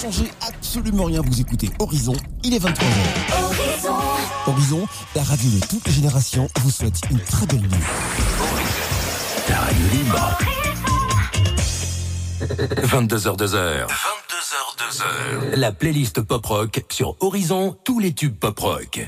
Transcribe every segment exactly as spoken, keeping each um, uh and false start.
changez absolument rien, vous écoutez Horizon, il est vingt-trois heures. Horizon. Horizon, la radio de toutes les générations, vous souhaite une très belle nuit. La radio libre. vingt-deux heures deux heures. vingt-deux heures deux heures. La playlist pop rock sur Horizon, tous les tubes pop rock.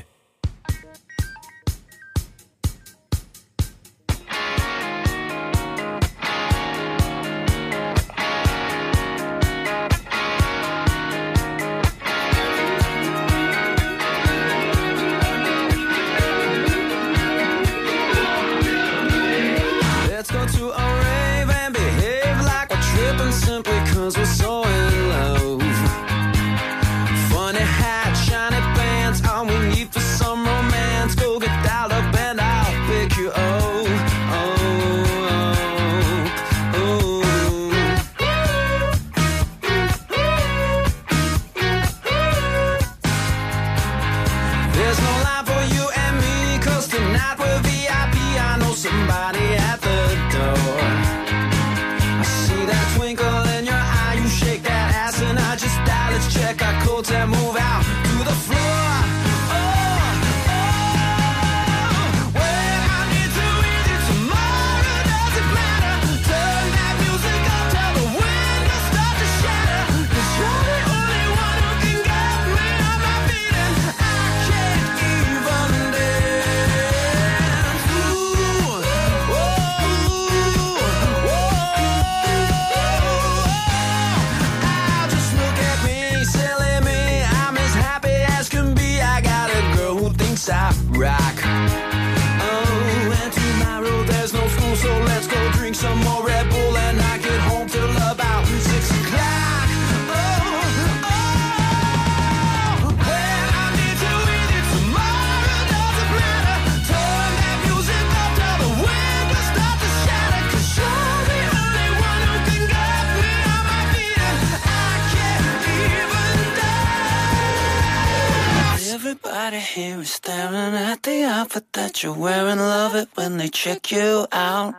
You're wearing, love it when they check you out.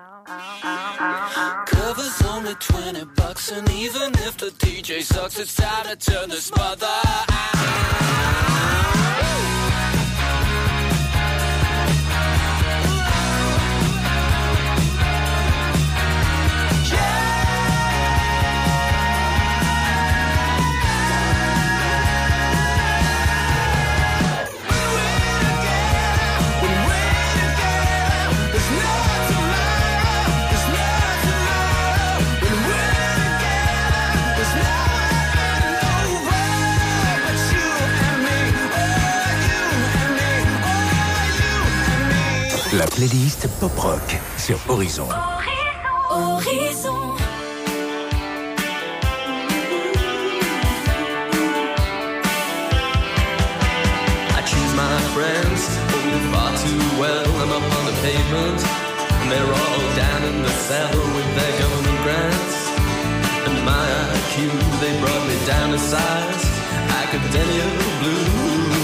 Cover's only twenty bucks, and even if the D J sucks, it's time to turn this mother out. La playlist pop rock sur Horizon. Horizon. I choose my friends only far too well. I'm up on the pavement, and they're all down in the cellar with their government grants. And my I Q, they brought me down to size. Academia blues.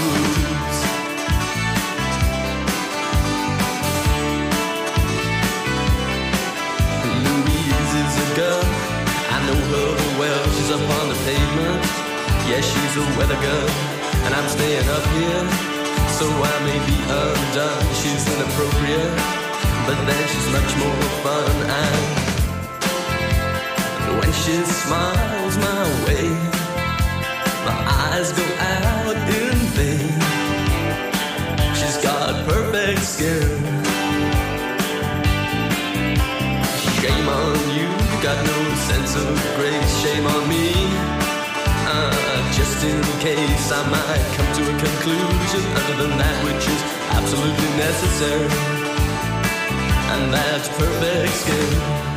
Girl, I know her well, she's up on the pavement. Yeah, she's a weather girl, and I'm staying up here, so I may be undone. She's inappropriate, but then she's much more fun. And when she smiles my way, my eyes go out in vain. She's got perfect skin. Shame on you, got no sense of grace. Shame on me, uh, just in case I might come to a conclusion other than that which is absolutely necessary, and that's perfect skin.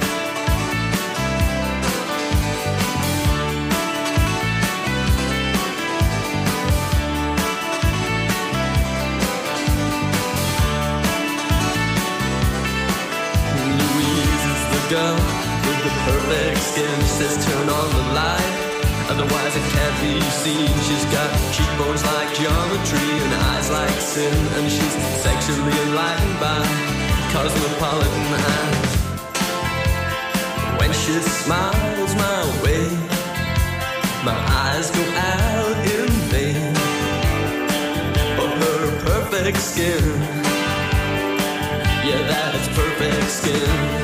Girl with the perfect skin, she says turn on the light, otherwise it can't be seen. She's got cheekbones like geometry and eyes like sin, and she's sexually enlightened by cosmopolitan eyes. When she smiles my way, my eyes go perfect skin. Yeah, that's perfect skin.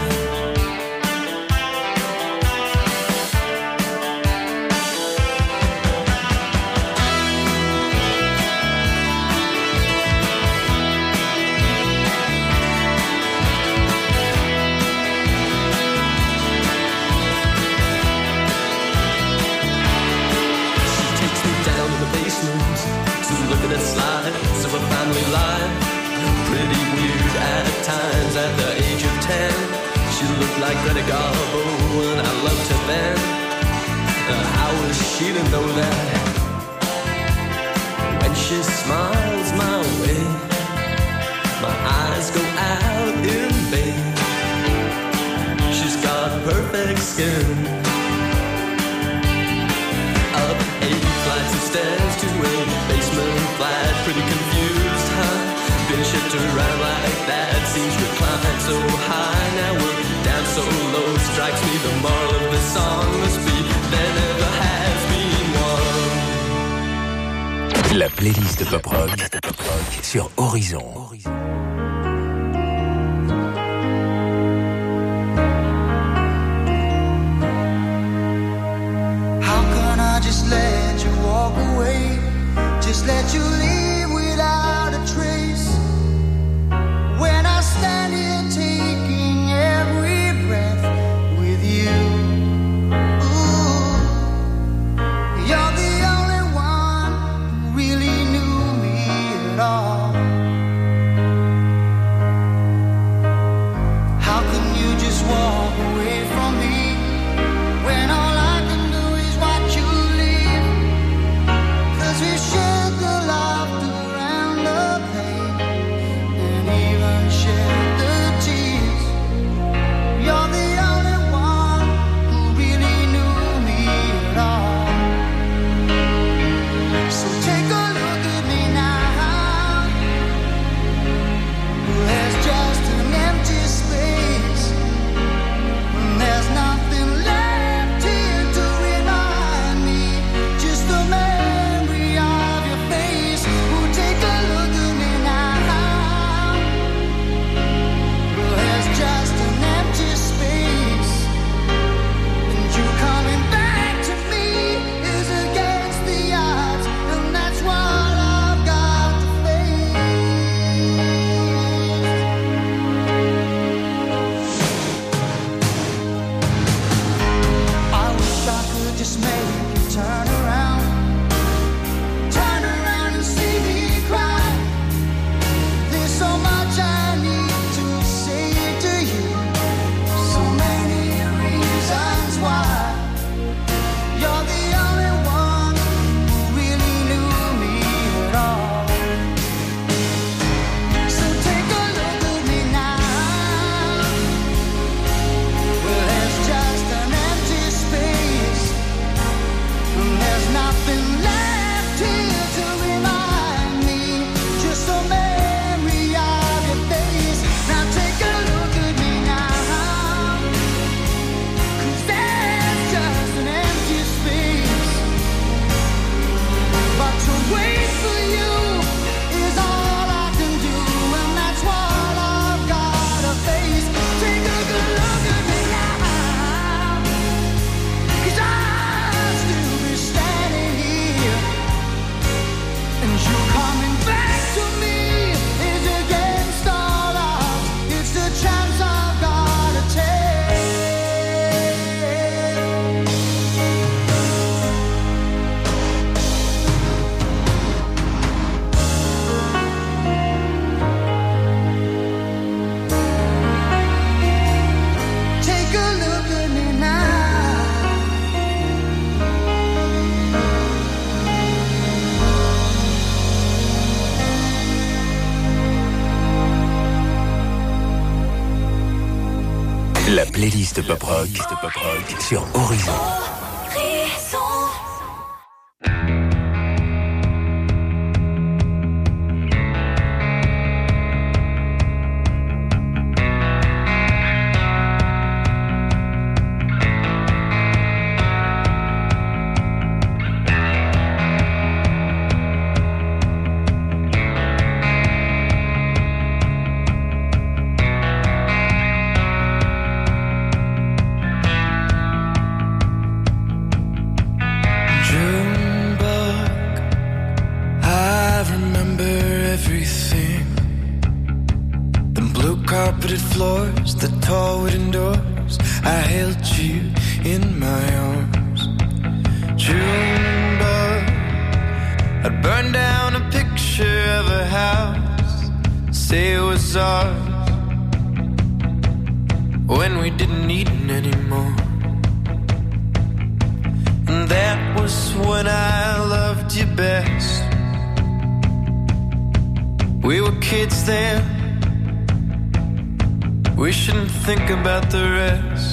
Slides of a family life, pretty weird at times. At the age of ten, she looked like Greta Garbo, and I loved her then. Uh, how was she to know that? When she smiles my way, my eyes go out in vain. She's got perfect skin. Up eight flights of stairs to a basement flat, pretty confused, huh? Been shipped around like that, seems reclined so high. Now we're down so low, strikes me the moral of the song must be there never has been one. La playlist Pop Rock sur Horizon. Just let you walk away, just let you leave without a trace. When I stand here taking every breath with you, ooh, you're the only one who really knew me at all. How can you just walk away from me when all I can do is watch you? We shared the laughter and the pain, and even shared the tears. You're the only one who really knew me at all. So take a look at me now. There's just an empty space, and there's nothing left here to remind me. Just a man. Just make you turn around, turn around and see me cry. There's so much I need to say to you, so many reasons why. You're the only one who really knew me at all. So take a look at me now. Well, there's just an empty space. There's nothing left here to remind me, just a memory of your face. Now take a look at me now, 'cause there's just an empty space. But to wait for you is all I can do, and that's what I've gotta face. Take a good look at me now, 'cause I coming back to me is against all odds. It's the chance I've gotta take. Take a look at me now. La playlist Pop Rock sur Horizon. Carpeted floors, the tall wooden doors. I held you in my arms. June bug, I'd burn down a picture of a house, say it was ours, when we didn't need it anymore. And that was when I loved you best. We were kids then. We shouldn't think about the rest.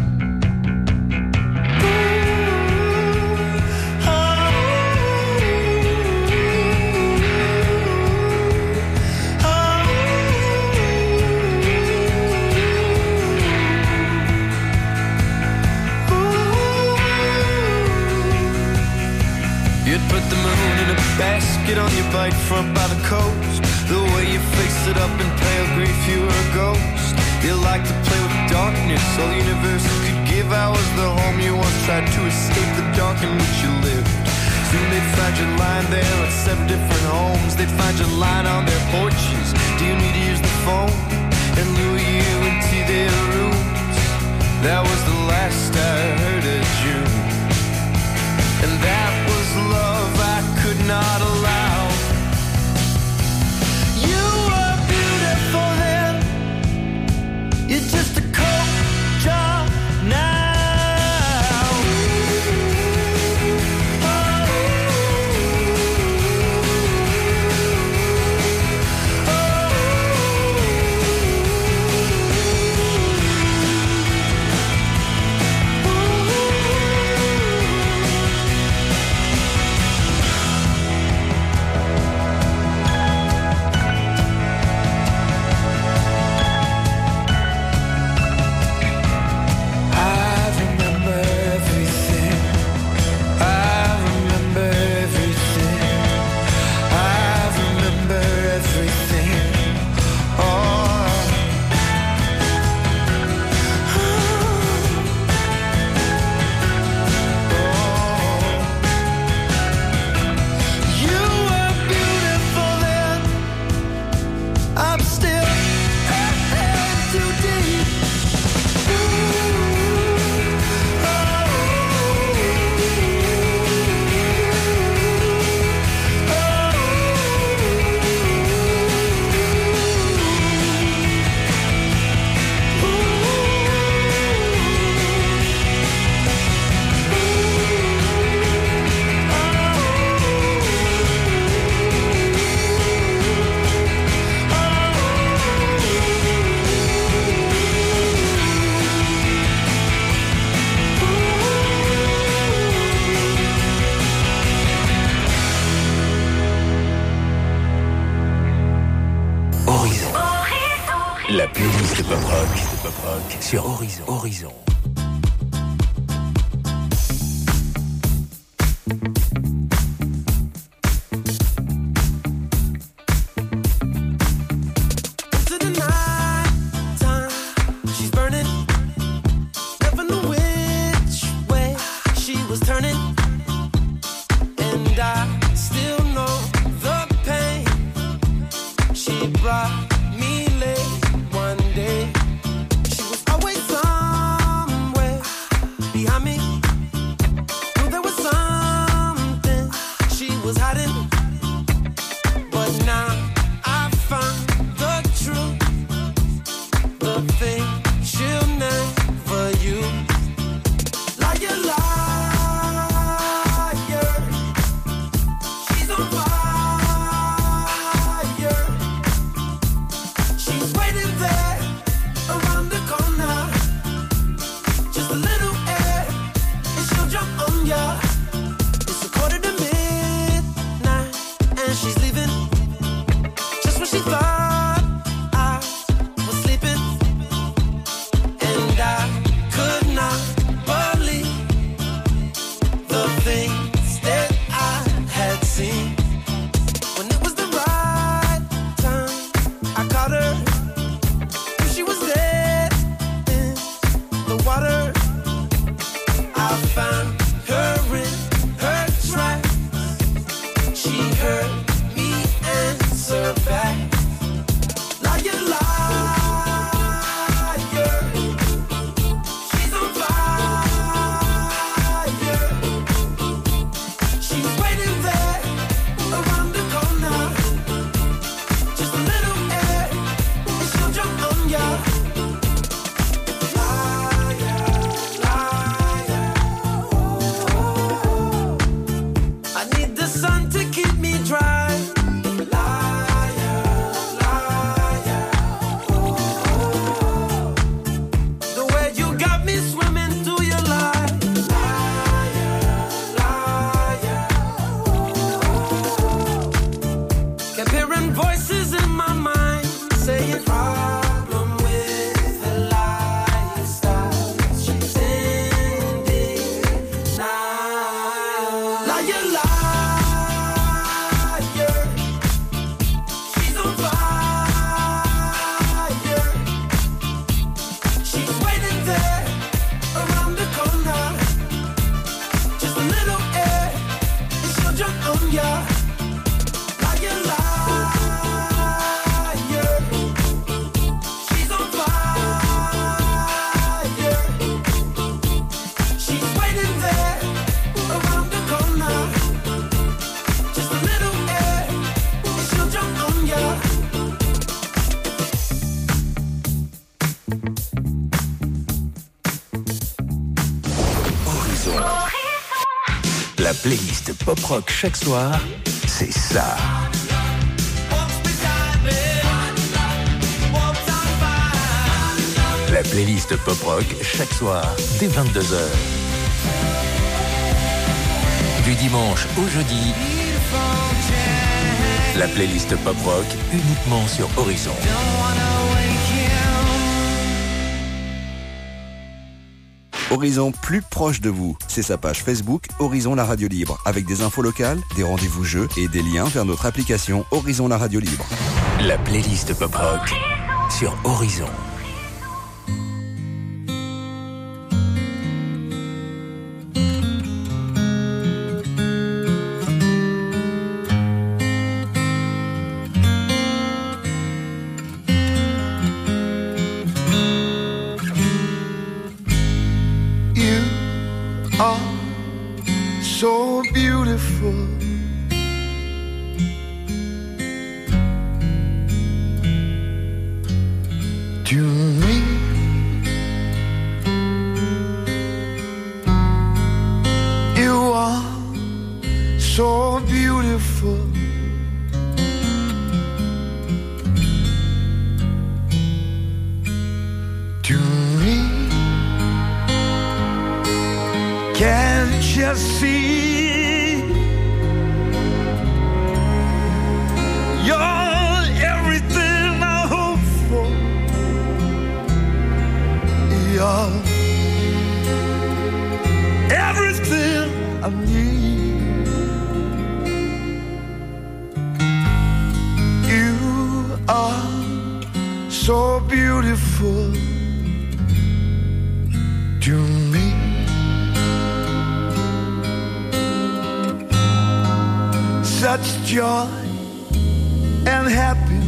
You'd put the moon in a basket on your bike front by the coast. The way you faced it up in pale grief, you were a ghost. You like to play with darkness, all the universe could give. I was the home you once tried to escape the dark in which you lived. Soon they'd find your line there at seven different homes. They'd find your line on their porches. Do you need to use the phone? And lure you into their rooms. That was the last I heard of June. And that was love I could not allow. You were beautiful then. You're just a cold job now. La playlist pop rock, pop rock sur Horizon. Horizon. Water, I found her in her La playlist pop-rock chaque soir, c'est ça. La playlist pop-rock chaque soir, dès vingt-deux heures. Du dimanche au jeudi, la playlist pop-rock uniquement sur Horizon. Horizon plus proche de vous, c'est sa page Facebook Horizon la radio libre, avec des infos locales, des rendez-vous jeux et des liens vers notre application Horizon la radio libre. La playlist pop rock sur Horizon. So beautiful, to me. You are so beautiful, to me. Can't you see? Everything I need. You are so beautiful to me. Such joy and happiness.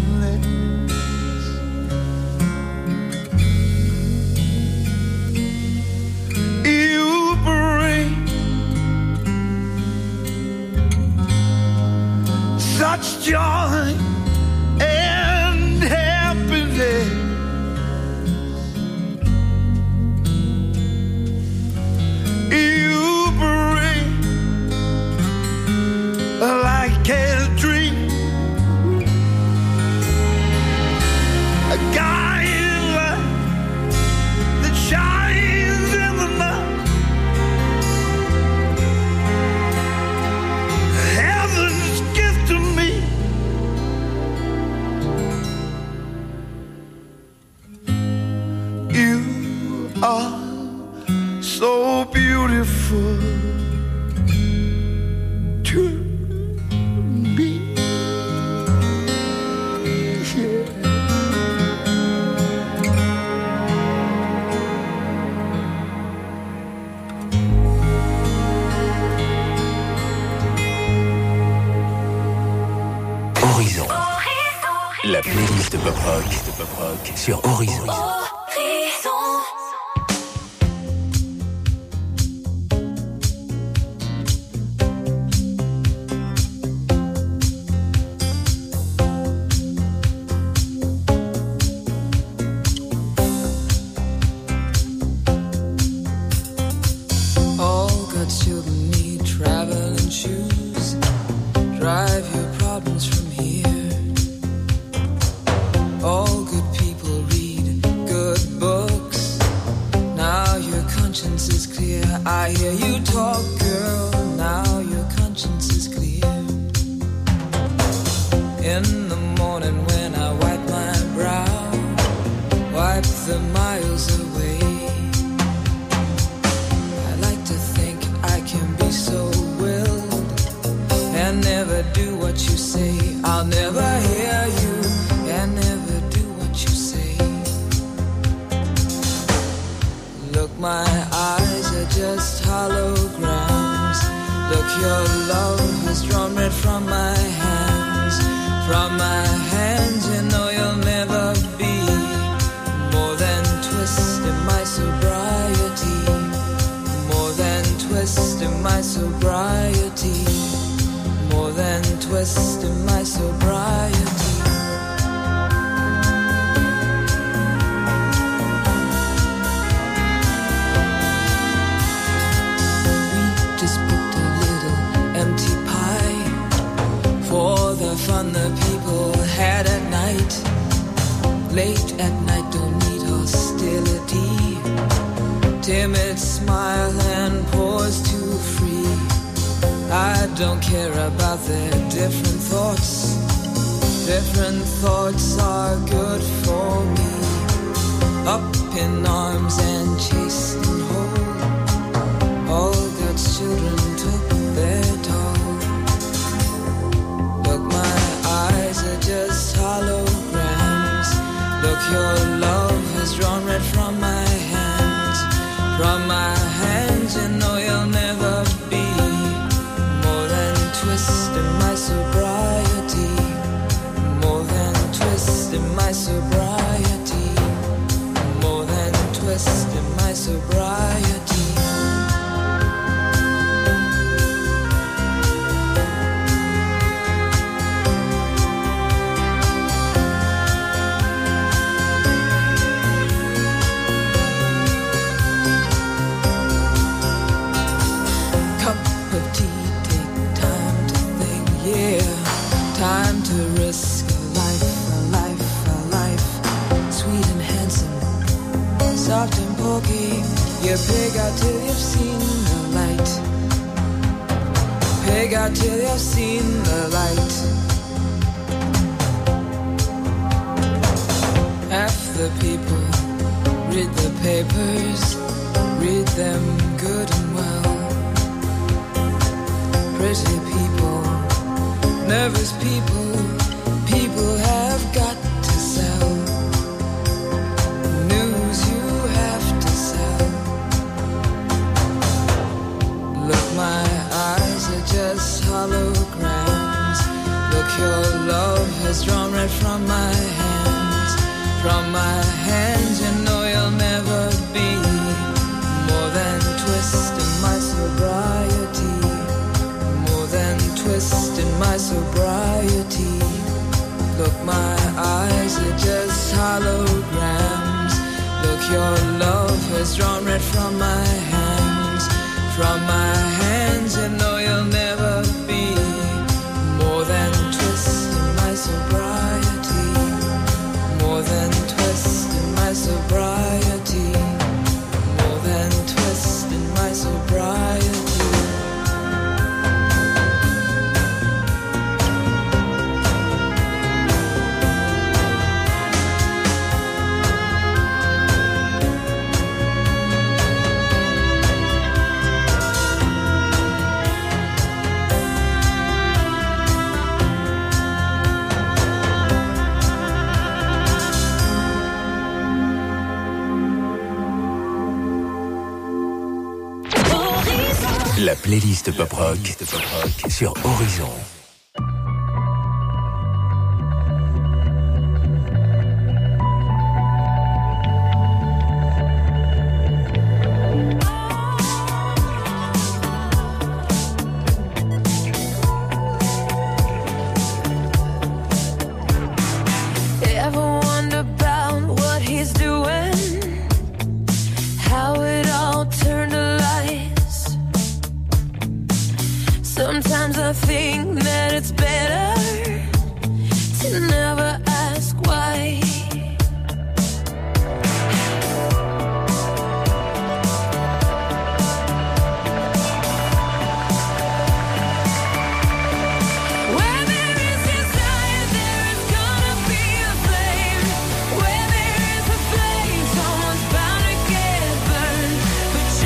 Such joy and happiness. You bring like a dream, a guiding light that shines in the night. Heaven's gift to me. You are so beautiful to me. Yeah. Horizon. La playlist pop rock, pop rock sur Horizon. All good children need traveling shoes. Drive your problems from here. All good people read good books. Now your conscience is clear. I hear you talk, girl. Now your conscience is clear. In the morning when I wipe my brow, wipe the miles away. I like to think I can be so willful never do what you say. I'll never hear you and never do what you say. Look, my eyes are just holograms. Look, your love has drawn red from my hands. From my hands, you know you'll never be more than twist in my sobriety. More than twist in my sobriety. More than twist in my sobriety. Fun the people had at night. Late at night, don't need hostility. Timid smile and pause too free. I don't care about their different thoughts. Different thoughts are good for me. Up in arms and chased and whole. All God's children took their toll. Look, my eyes are just holograms. Look, your love has drawn red from my hands. From my hands, you know you'll never be more than twist in my sobriety. More than twist in my sobriety. More than twist in my sobriety. Time to risk a life, a life, a life. Sweet and handsome, soft and pokey. You pig out till you've seen the light. Pig out till you've seen the light. Half the people read the papers, read them good and well. Pretty people, nervous people, people have got to sell. News you have to sell. Look, my eyes are just holograms. Look, your love has drawn red from my hands. From my hands, you know you'll never be more than twist in my sobriety. More than twist in my sobriety. Look, my eyes are just holograms. Look, your love has drawn red from my hands. From my hands, you know you'll never be more than twist in my sobriety. More than twist in my sobriety. More than twist in my sobriety. La playlist Pop Rock sur Horizon.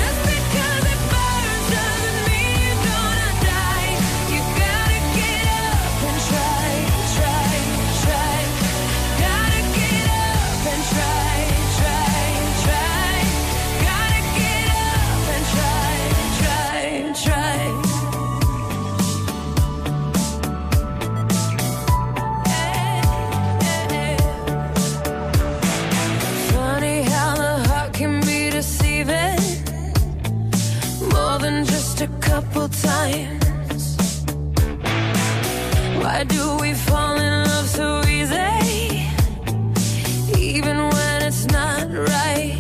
Get Why do we fall in love so easy, even when it's not right?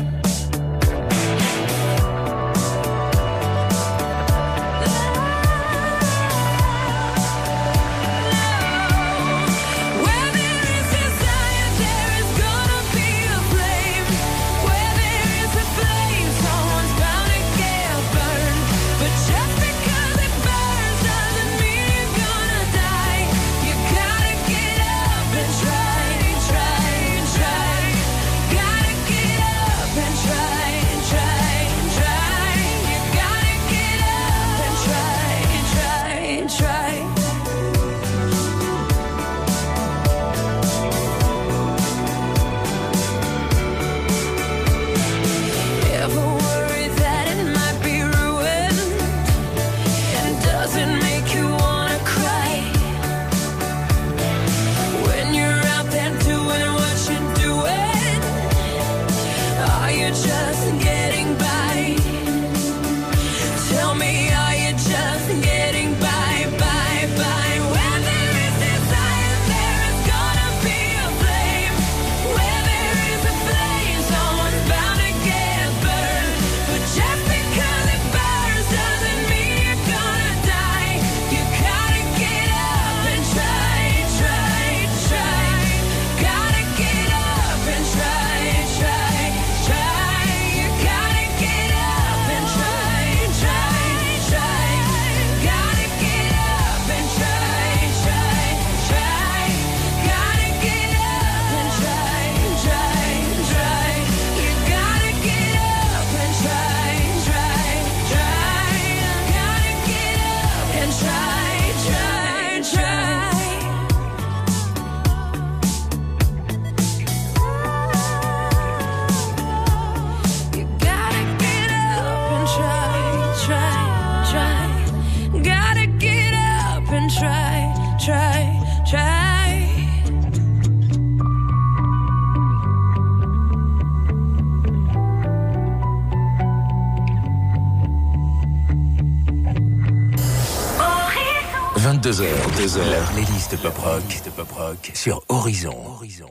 vingt-deux heures, deux heures, la playlist pop rock, pop rock sur Horizon. Horizon.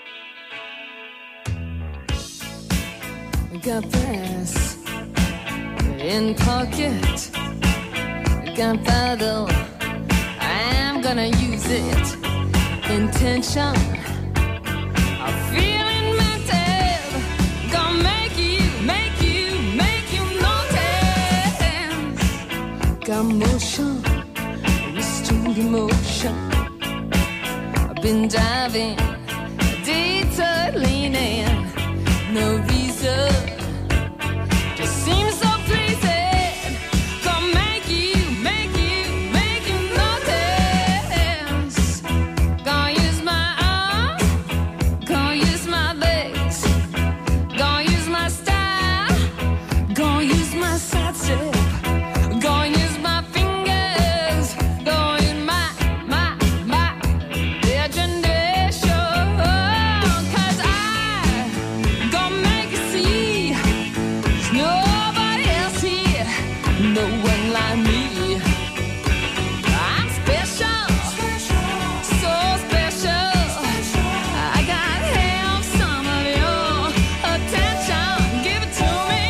Got brass in pocket, got paddle, I'm gonna use it. Intention, I'm feeling mental, gonna make you, make you, make you notice. Got motion, restored emotion, I've been diving, detour leaning, no reason, just seems so pleasing. Gonna make you, make you, make you notice. Gonna use my arms, gonna use my legs, gonna use my style, gonna use my side step, gonna use my fingers, gonna use my, my, my imagination. Cause I gonna make you see there's nobody else here, no one like me. I'm special, so special. I gotta have some of your attention. Give it to me.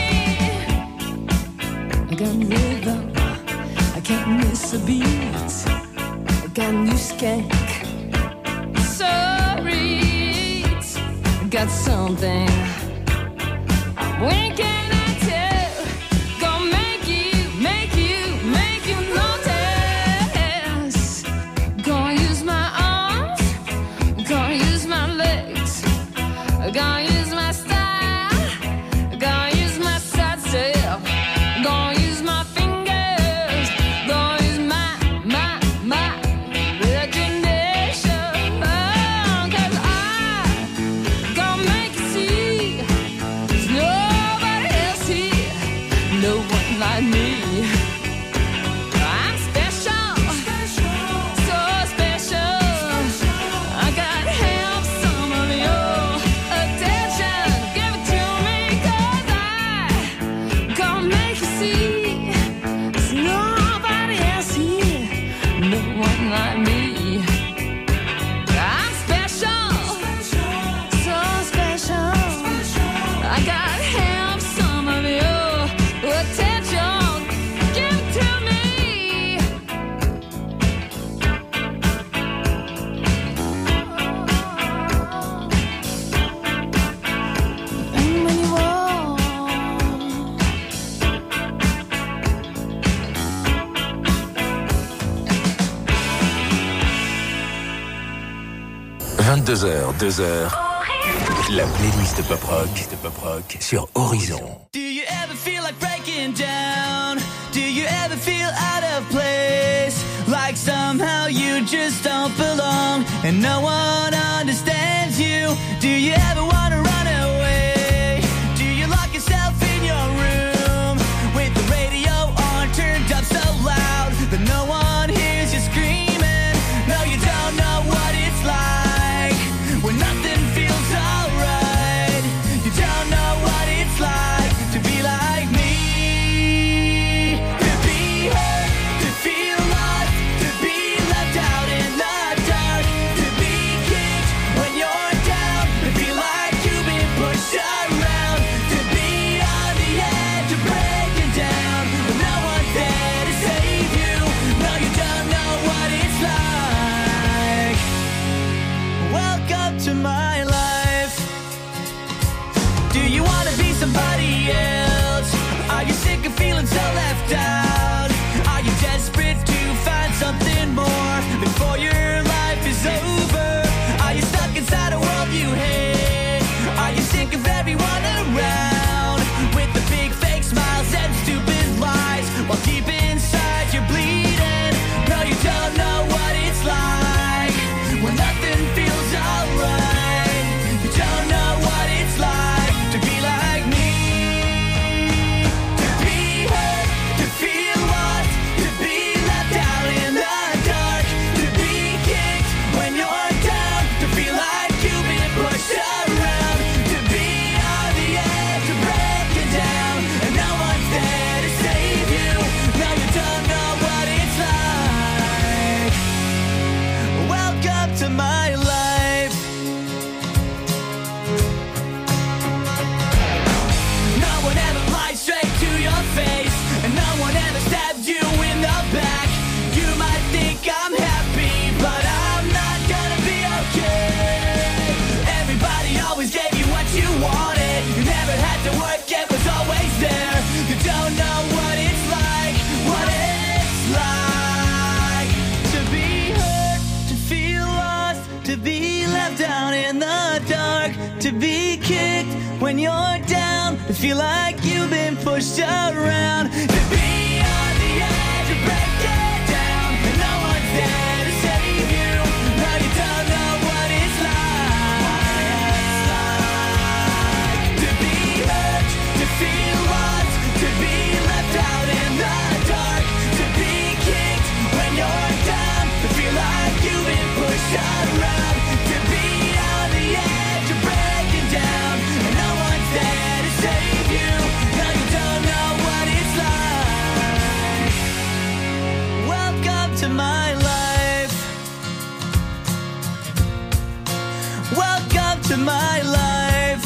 I got rhythm, I can't miss a beat. I got new skank, sorry, I got something I'm winking at you. Gonna make you, make you, make you notice. Gonna use my arms, gonna use my legs, gonna use my style, gonna use my side step, gonna use my fingers, gonna use my, my, my imagination. Cause I gonna make you see there's nobody vingt-deux heures, deux heures. La playlist Pop Rock, Pop Rock sur Horizon. Do you ever feel like breaking down? Do you ever feel out of place? Like somehow you just don't belong and no one understands you? Do you ever want to run away? Do you lock yourself in your room with the radio on turned up so loud that no one hears you screaming? No, you don't know what it's like when nothing feels alright. You don't know what it's like to be like me. To be hurt, to feel lost, to be left out in the dark, to be kicked when you're down, to feel like you've been pushed around, to be on the edge of breaking down when no one's there to save you. No, you don't know what it's like. Welcome to my life. Do you want to be somebody else? Are you sick of feeling so left out? Are you desperate to find something more before your life is over? Are you stuck inside a world you hate? Are you sick of everyone around with the big fake smiles and stupid lies while deep inside you're bleeding? No, you don't know what it's like when nothing feels alright. You don't know what it's like to be like me. To be hurt, to feel lost, to be left out in the dark, to be kicked when you're down, to feel like you've been pushed around, to be on the edge of breaking down and no one's there to save you. No, you don't know what it's like. Welcome to my life. No one ever lied straight to your face, and no one ever stabbed you in the back. You might think I'm happy, but I'm not gonna be okay. Everybody always gave you what you wanted. You never had to work, it was always there. You don't know what it's like, what it's like to be hurt, to feel lost, to be left down in the dark, to be kicked when you're down, to feel like you've been pushed around, to be on the edge of breaking down and no one's there to save you. No, you don't know what it's like to be hurt, to feel lost, to be left out in the dark, to be kicked when you're down, to feel like you've been pushed around, to be on the edge of breaking down and no one's there to save you. No, you don't know what it's like. Welcome to my life. Welcome to my life.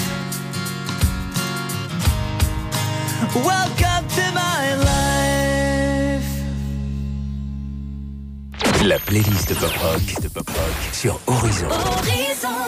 Welcome to my life. La playlist Pop Rock, Pop Rock sur Horizon. Horizon.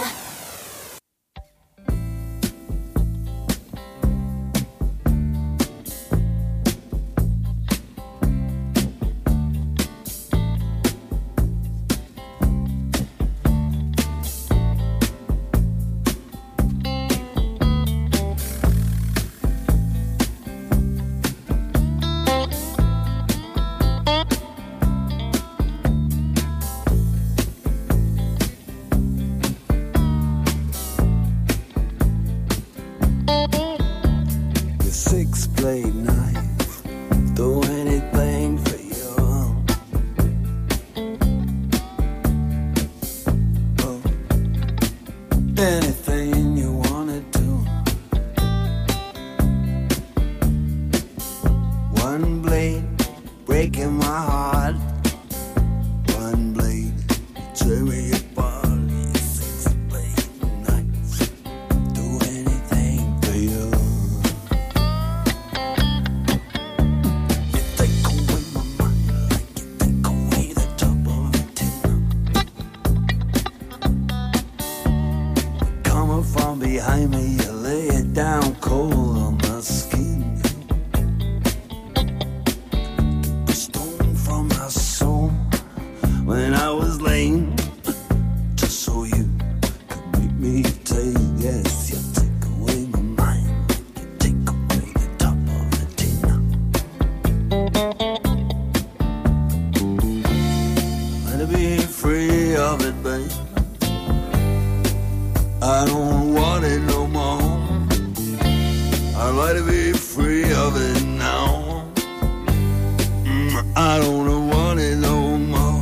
The six-blade knife, do anything for you. Oh, anything you wanna do. One blade breaking my heart. One blade tearing your body. Six-blade knife, do anything for you. From behind me, you lay it down cold on my skin. A stone from my soul when I was lame, just so you to be free of it, babe. I don't want it no more. I'd like to be free of it now. Mm, I don't want it no more.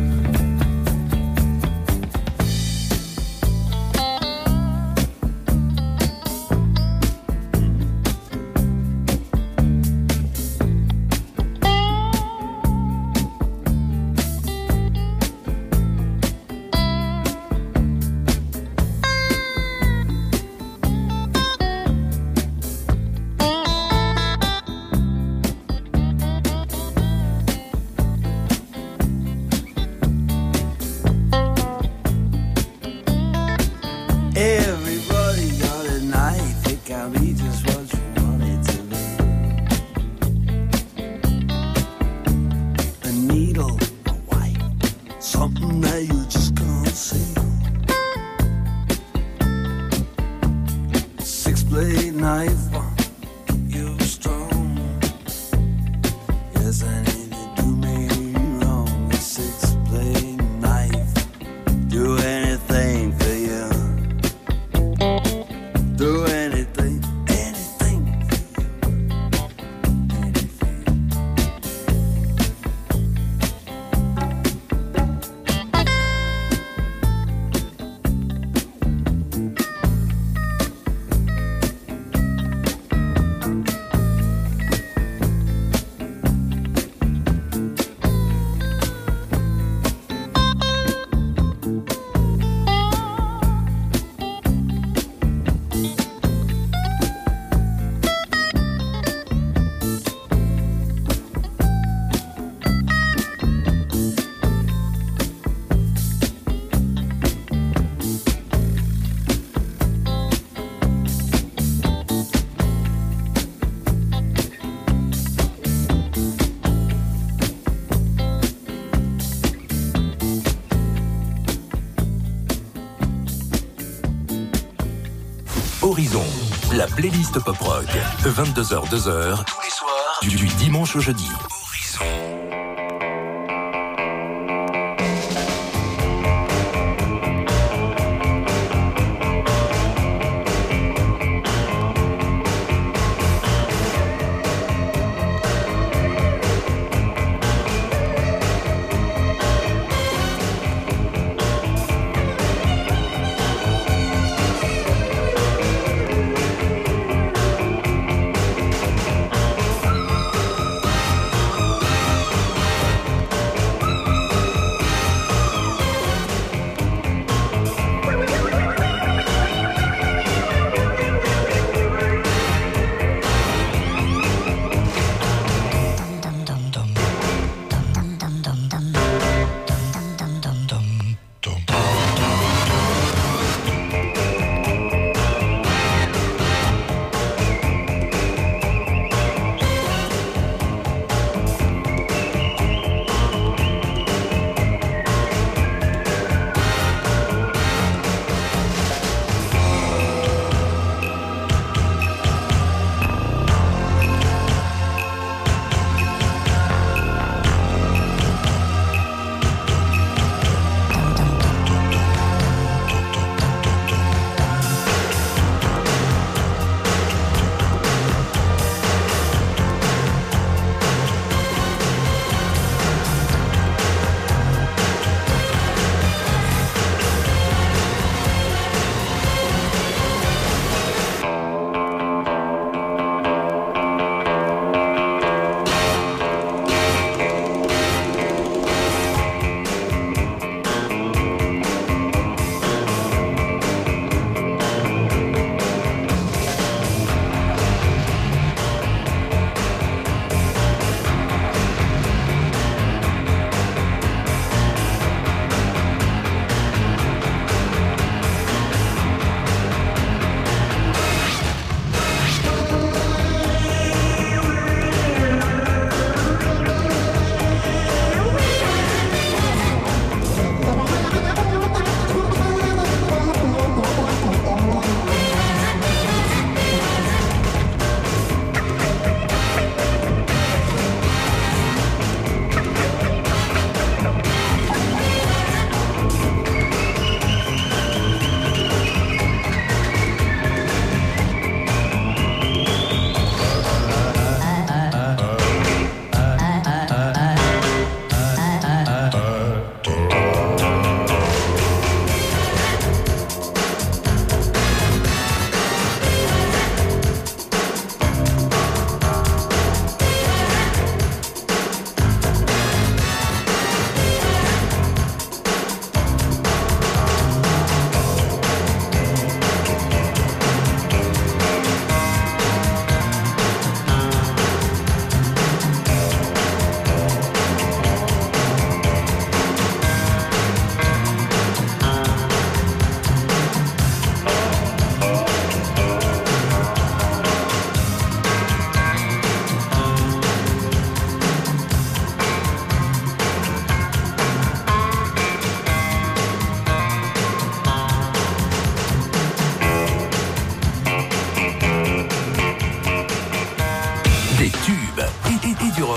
Horizon, la playlist pop rock, vingt-deux heures deux heures, tous les soirs, du, du dimanche au jeudi. Horizon.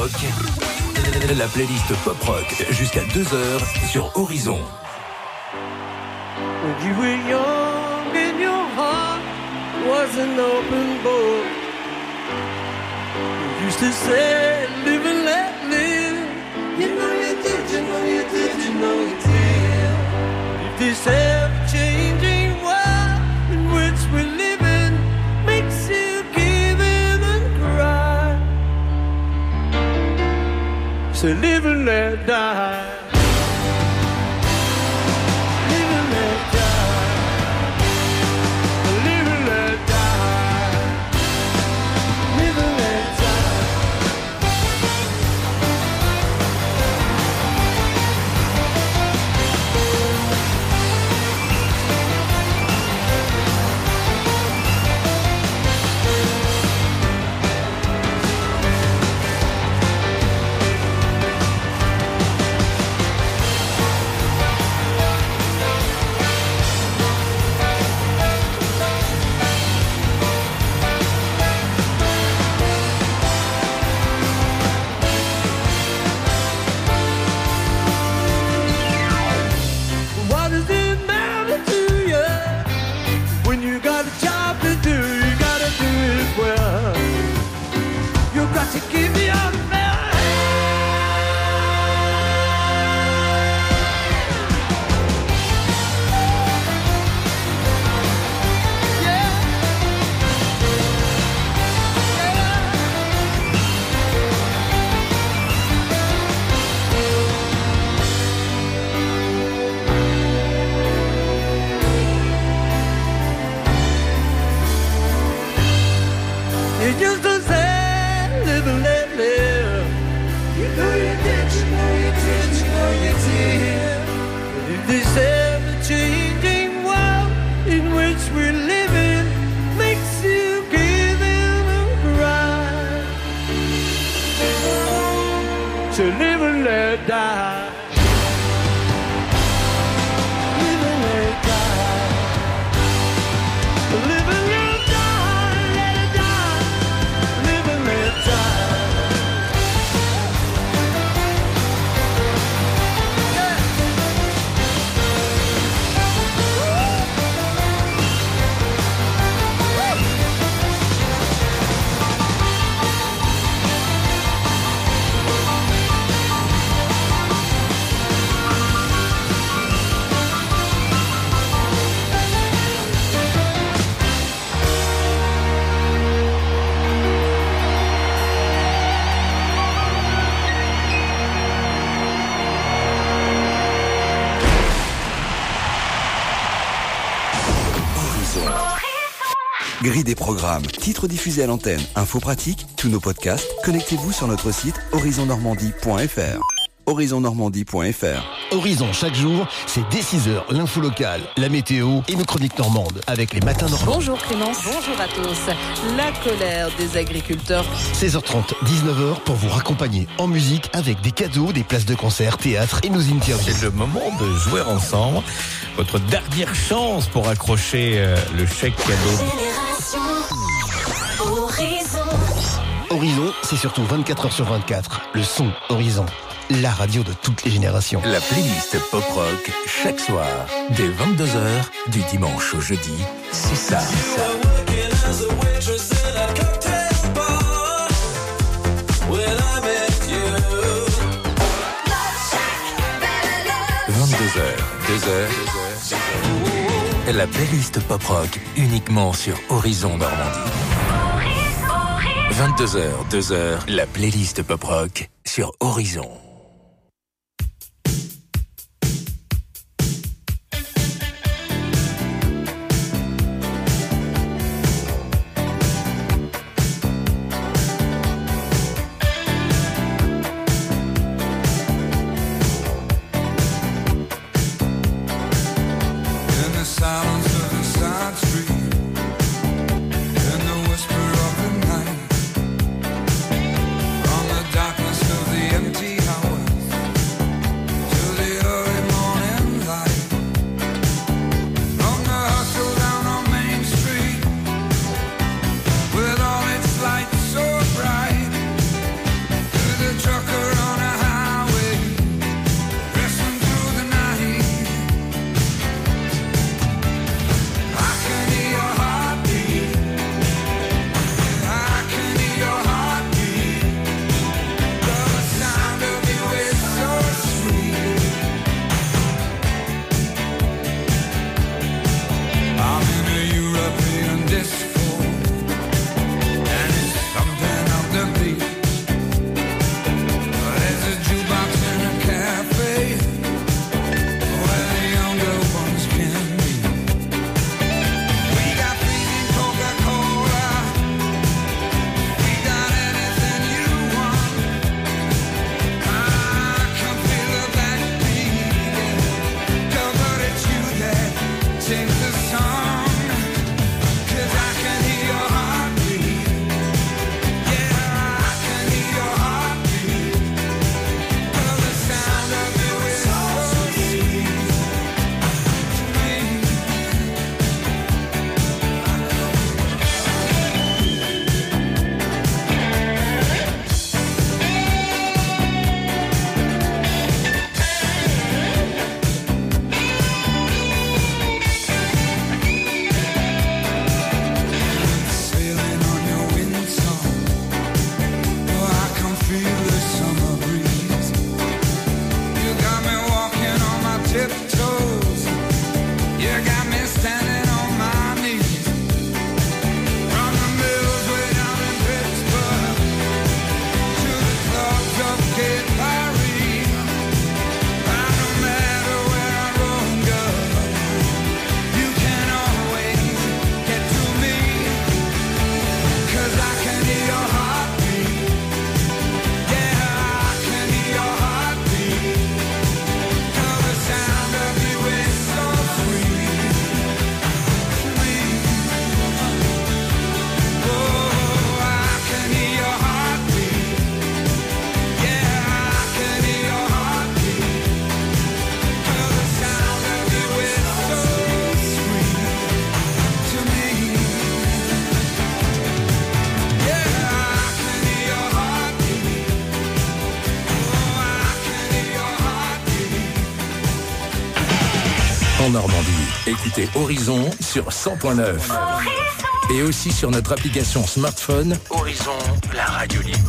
rock. La playlist pop rock jusqu'à deux heures sur Horizon. When you were young and your heart was an open book, you used to say, live and let live. You know you did, you know you did, you know you did. If this ever-changing world in which we're living makes you give in and cry, so live and let die. To give me your you just don't say live and let live. You know you did, you know you did, you know you did. But if this ever-changing world in which we're living makes you give in and cry, so live and let die. Live and let die. Live and let die. Let it die. Live and let die. Grille des programmes, titres diffusés à l'antenne, infos pratiques, tous nos podcasts, connectez-vous sur notre site horizon normandie point f r. horizon normandie point f r. Horizon, chaque jour, c'est dès six heures, l'info locale, la météo et nos chroniques normandes avec les matins normands. Bonjour Clémence, bonjour à tous. La colère des agriculteurs. seize heures trente, dix-neuf heures pour vous raccompagner en musique avec des cadeaux, des places de concert, théâtre et nos interviews. C'est le moment de jouer ensemble. Votre dernière chance pour accrocher euh, le chèque cadeau. Horizon. Horizon, c'est surtout vingt-quatre heures sur vingt-quatre. Le son Horizon. La radio de toutes les générations. La playlist pop rock chaque soir dès vingt-deux heures du dimanche au jeudi. C'est ça. C'est ça. vingt-deux heures, deux heures. La playlist pop rock uniquement sur Horizon Normandie. vingt-deux heures, deux heures. La playlist pop rock sur Horizon. From the darkness of the empty house en Normandie. Écoutez Horizon sur cent point neuf. Et aussi sur notre application smartphone Horizon, la radio libre.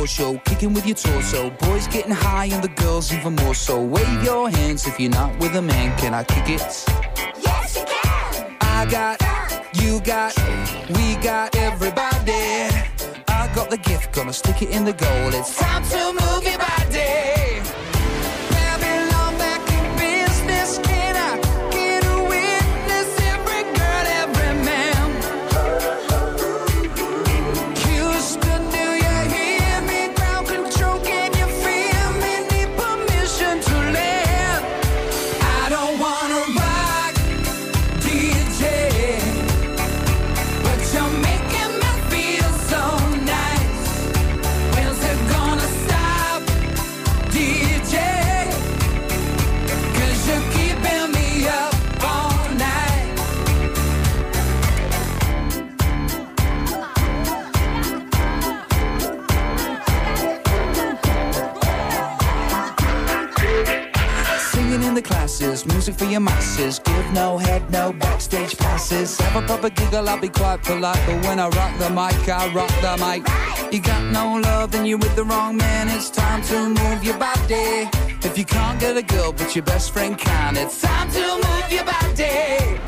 show, kicking with your torso. Boys getting high and the girls even more so. Wave your hands if you're not with a man. Can I kick it? Yes, you can. I got, you got, we got everybody. I got the gift, gonna stick it in the goal. It's time to move your body. Babylon back in business. Can I get a witness? Every girl, every man. Houston, do you hear me? Ground control, can you feel me? Need permission to land. I don't wanna rock, D J, but you're making me feel so nice. When's it gonna stop, D J? Cause you're keeping me up all night. Singing in the classes, music for your masses. Give no head, no backstage passes. Have a proper giggle, I'll be quite polite. But when I rock the mic, I rock the mic. You got no love, then you're with the wrong man. It's time to move your body. If you can't get a girl, but your best friend can, it's time to move your body.